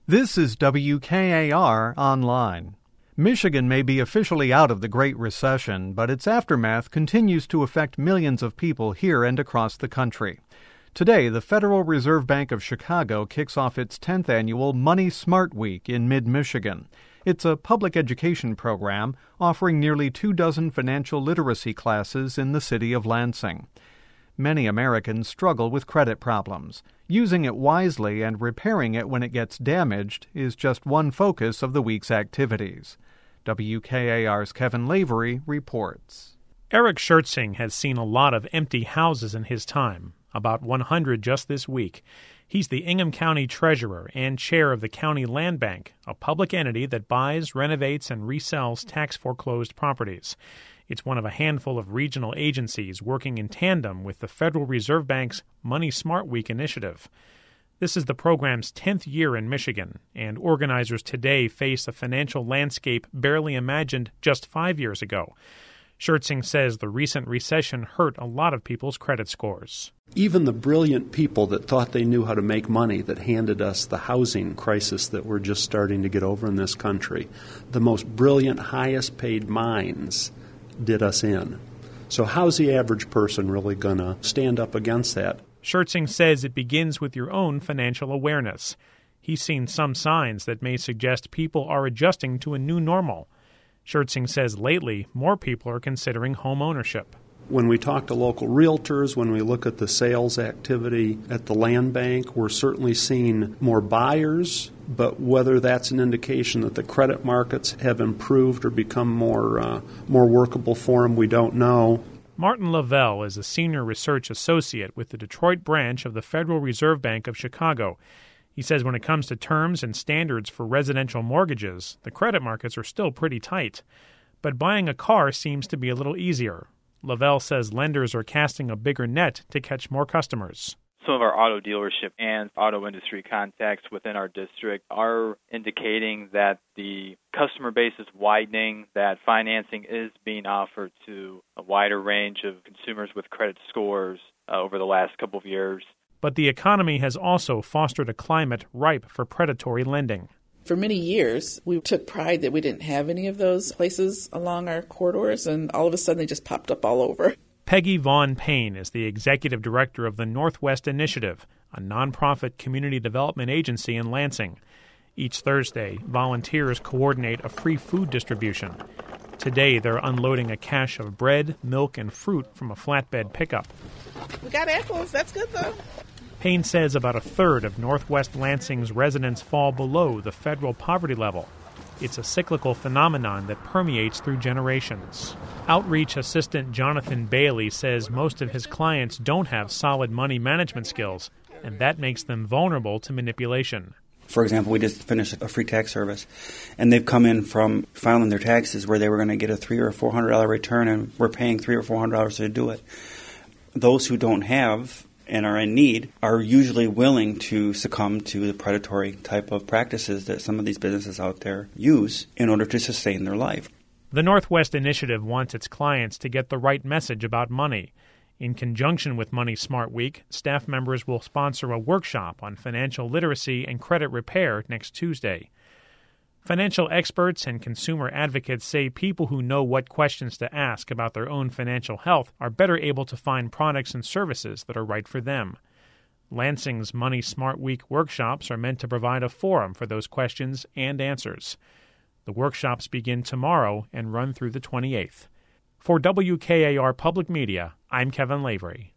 This is WKAR Online. Michigan may be officially out of the Great Recession, but its aftermath continues to affect millions of people here and across the country. Today, the Federal Reserve Bank of Chicago kicks off its 10th annual Money Smart Week in mid-Michigan. It's a public education program offering nearly 24 financial literacy classes in the city of Lansing. Many Americans struggle with credit problems. Using it wisely and repairing it when it gets damaged is just one focus of the week's activities. WKAR's Kevin Lavery reports. Eric Schertzing has seen a lot of empty houses in his time, about 100 just this week. He's the Ingham County Treasurer and chair of the County Land Bank, a public entity that buys, renovates, and resells tax-foreclosed properties. It's one of a handful of regional agencies working in tandem with the Federal Reserve Bank's Money Smart Week initiative. This is the program's 10th year in Michigan, and organizers today face a financial landscape barely imagined just 5 years ago. Schertzing says the recent recession hurt a lot of people's credit scores. Even the brilliant people that thought they knew how to make money that handed us the housing crisis that we're just starting to get over in this country, the most brilliant, highest-paid minds did us in. So how's the average person really going to stand up against that? Schertzing says it begins with your own financial awareness. He's seen some signs that may suggest people are adjusting to a new normal. Schertzing says lately, more people are considering home ownership. When we talk to local realtors, when we look at the sales activity at the land bank, we're certainly seeing more buyers, but whether that's an indication that the credit markets have improved or become more workable for them, we don't know. Martin Lavelle is a senior research associate with the Detroit branch of the Federal Reserve Bank of Chicago. He says when it comes to terms and standards for residential mortgages, the credit markets are still pretty tight. But buying a car seems to be a little easier. Lavelle says lenders are casting a bigger net to catch more customers. Some of our auto dealership and auto industry contacts within our district are indicating that the customer base is widening, that financing is being offered to a wider range of consumers with credit scores over the last couple of years. But the economy has also fostered a climate ripe for predatory lending. For many years, we took pride that we didn't have any of those places along our corridors, and all of a sudden they just popped up all over. Peggy Vaughn Payne is the executive director of the Northwest Initiative, a nonprofit community development agency in Lansing. Each Thursday, volunteers coordinate a free food distribution. Today, they're unloading a cache of bread, milk, and fruit from a flatbed pickup. We got apples. That's good, though. Payne says about a third of Northwest Lansing's residents fall below the federal poverty level. It's a cyclical phenomenon that permeates through generations. Outreach assistant Jonathan Bailey says most of his clients don't have solid money management skills, and that makes them vulnerable to manipulation. For example, we just finished a free tax service, and they've come in from filing their taxes where they were going to get a $300 or $400 return, and we're paying $300 or $400 to do it. Those who don't have and are in need are usually willing to succumb to the predatory type of practices that some of these businesses out there use in order to sustain their life. The Northwest Initiative wants its clients to get the right message about money. In conjunction with Money Smart Week, staff members will sponsor a workshop on financial literacy and credit repair next Tuesday. Financial experts and consumer advocates say people who know what questions to ask about their own financial health are better able to find products and services that are right for them. Lansing's Money Smart Week workshops are meant to provide a forum for those questions and answers. The workshops begin tomorrow and run through the 28th. For WKAR Public Media, I'm Kevin Lavery.